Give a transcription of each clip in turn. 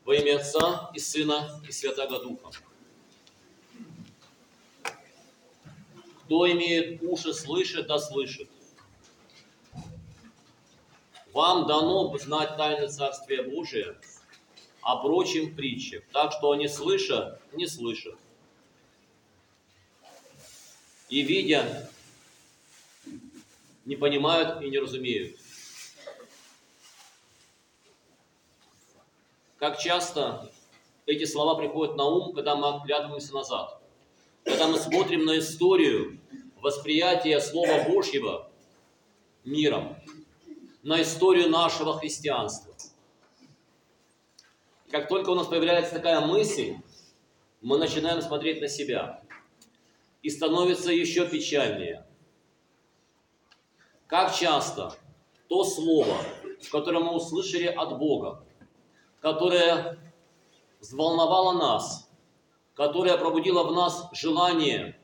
Во имя Отца и Сына и Святаго Духа. Кто имеет уши слышать, да слышит. Вам дано знать тайны Царствия Божия, а прочим притчах, так что они слышат, не слышат. И видя, не понимают и не разумеют. Как часто эти слова приходят на ум, когда мы оглядываемся назад, когда мы смотрим на историю восприятия Слова Божьего миром, на историю нашего христианства. И как только у нас появляется такая мысль, мы начинаем смотреть на себя. И становится еще печальнее. Как часто то слово, которое мы услышали от Бога, которое взволновало нас, которое пробудило в нас желание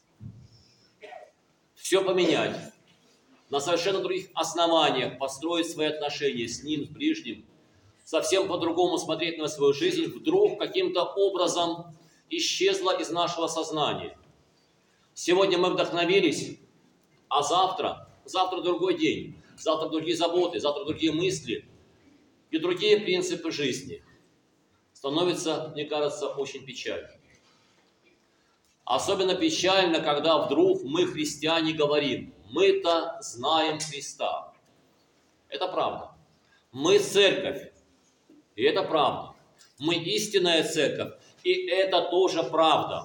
все поменять, на совершенно других основаниях построить свои отношения с Ним, с ближним, совсем по-другому смотреть на свою жизнь, вдруг каким-то образом исчезло из нашего сознания. Сегодня мы вдохновились, а завтра другой день, завтра другие заботы, завтра другие мысли и другие принципы жизни. Становится, мне кажется, очень печально. Особенно печально, когда вдруг мы, христиане, говорим: мы-то знаем Христа. Это правда. Мы церковь, и это правда. Мы истинная церковь, и это тоже правда.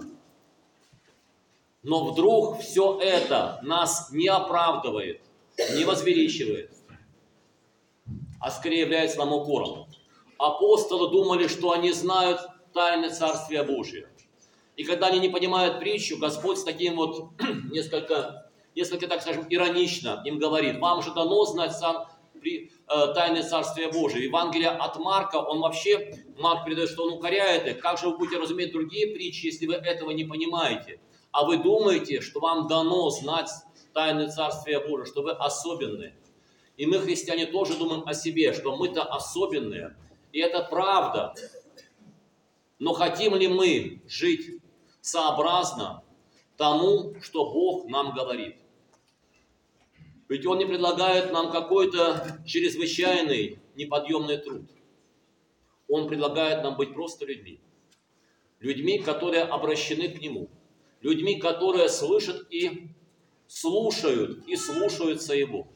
Но вдруг все это нас не оправдывает, не возвеличивает, а скорее является нам укором. Апостолы думали, что они знают тайны Царствия Божия. И когда они не понимают притчу, Господь с таким вот несколько, так скажем, иронично им говорит: вам же дано знать тайны Царствия Божия. Евангелие от Марка, Марк передает, что он укоряет их. Как же вы будете разуметь другие притчи, если вы этого не понимаете? А вы думаете, что вам дано знать тайны Царствия Божия, что вы особенные. И мы, христиане, тоже думаем о себе, что мы-то особенные. И это правда. Но хотим ли мы жить сообразно тому, что Бог нам говорит? Ведь Он не предлагает нам какой-то чрезвычайный, неподъемный труд. Он предлагает нам быть просто людьми. Людьми, которые обращены к Нему. Людьми, которые слышат и слушаются Его.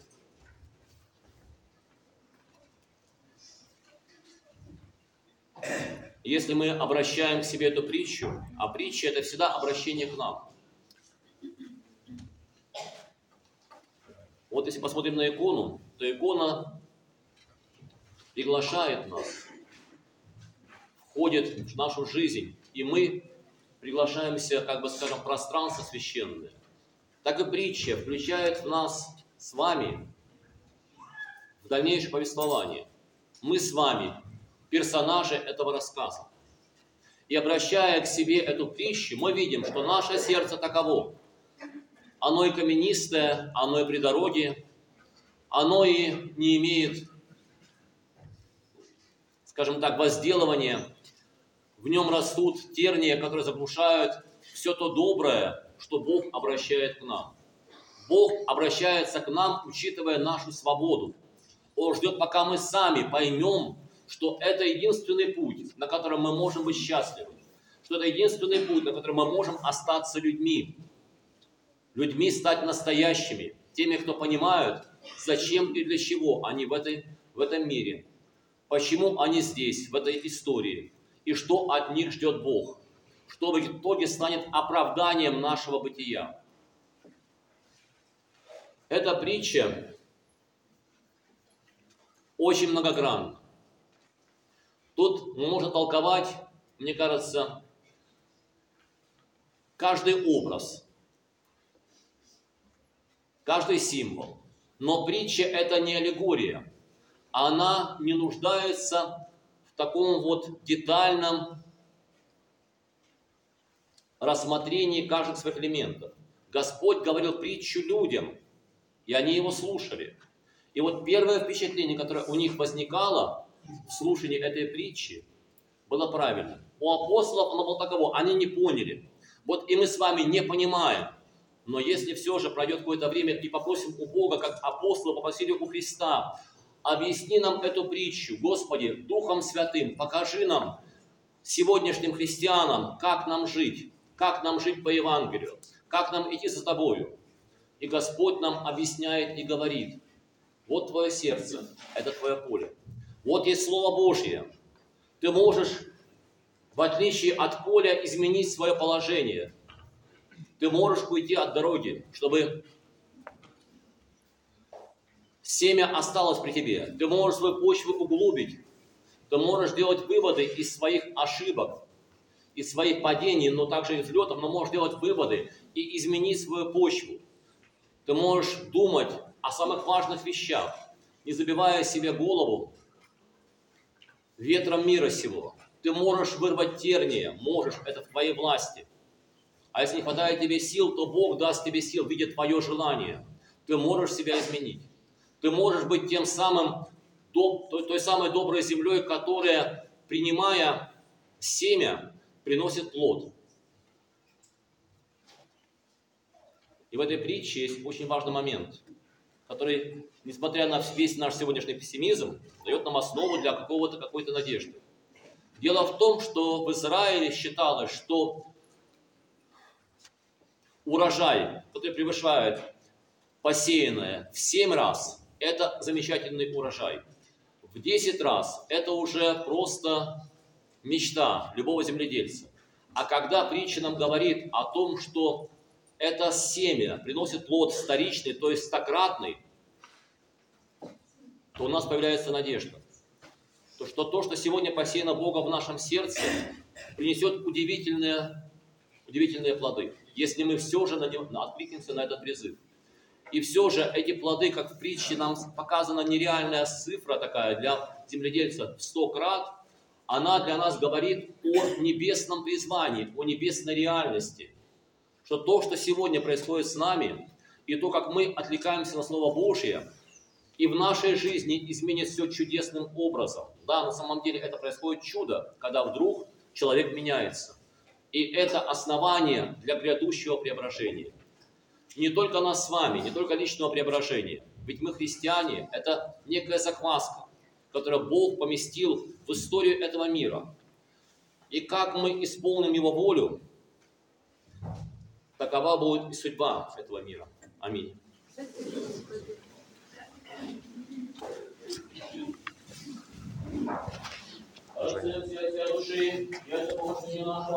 Если мы обращаем к себе эту притчу, а притча – это всегда обращение к нам. Вот если посмотрим на икону, то икона приглашает нас, входит в нашу жизнь, и мы приглашаемся, в пространство священное. Так и притча включает в нас с вами в дальнейшее повествование. Мы с вами персонажи этого рассказа. И обращая к себе эту притчу, мы видим, что наше сердце таково. Оно и каменистое, оно и при дороге, оно и не имеет, возделывания. В нем растут тернии, которые заглушают все то доброе, что Бог обращает к нам. Бог обращается к нам, учитывая нашу свободу. Он ждет, пока мы сами поймем, что это единственный путь, на котором мы можем быть счастливы. Что это единственный путь, на котором мы можем остаться людьми. Людьми стать настоящими. Теми, кто понимают, зачем и для чего они в этом мире. Почему они здесь, в этой истории. И что от них ждет Бог. Что в итоге станет оправданием нашего бытия. Эта притча очень многогранна. Тут можно толковать, мне кажется, каждый образ, каждый символ. Но притча – это не аллегория. Она не нуждается в таком вот детальном рассмотрении каждых своих элементов. Господь говорил притчу людям, и они его слушали. И вот первое впечатление, которое у них возникало в слушании этой притчи, было правильно. У апостолов оно было таково, они не поняли. Вот и мы с вами не понимаем. Но если все же пройдет какое-то время и попросим у Бога, как апостолы попросили у Христа, объясни нам эту притчу, Господи, Духом Святым, покажи нам, сегодняшним христианам, как нам жить по Евангелию, как нам идти за Тобою. И Господь нам объясняет и говорит: вот твое сердце, это твое поле. Вот есть Слово Божье. Ты можешь, в отличие от поля, изменить свое положение. Ты можешь уйти от дороги, чтобы семя осталось при тебе. Ты можешь свою почву углубить. Ты можешь делать выводы из своих ошибок, из своих падений, но также и взлетов, но можешь делать выводы и изменить свою почву. Ты можешь думать о самых важных вещах, не забивая себе голову ветром мира сего. Ты можешь вырвать терния, можешь, это в твоей власти. А если не хватает тебе сил, то Бог даст тебе сил, видя твое желание. Ты можешь себя изменить. Ты можешь быть тем самым, той самой доброй землей, которая, принимая семя, приносит плод. И в этой притче есть очень важный момент, который, несмотря на весь наш сегодняшний пессимизм, дает нам основу для какой-то надежды. Дело в том, что в Израиле считалось, что урожай, который превышает посеянное в 7 раз, это замечательный урожай. В 10 раз это уже просто мечта любого земледельца. А когда притча нам говорит о том, что это семя приносит плод вторичный, то есть стократный, то у нас появляется надежда. То, что сегодня посеяно Богом в нашем сердце, принесет удивительные плоды, если мы все же откликнемся на этот призыв. И все же эти плоды, как в притче нам показана нереальная цифра такая для земледельца в 100 крат, она для нас говорит о небесном призвании, о небесной реальности. Что то, что сегодня происходит с нами, и то, как мы отвлекаемся на Слово Божье, и в нашей жизни изменит все чудесным образом. Да, на самом деле это происходит чудо, когда вдруг человек меняется. И это основание для грядущего преображения. Не только нас с вами, не только личного преображения. Ведь мы христиане, это некая закваска, которую Бог поместил в историю этого мира. И как мы исполним Его волю, такова будет и судьба этого мира. Аминь. Отец, я души, я это помощник нашего.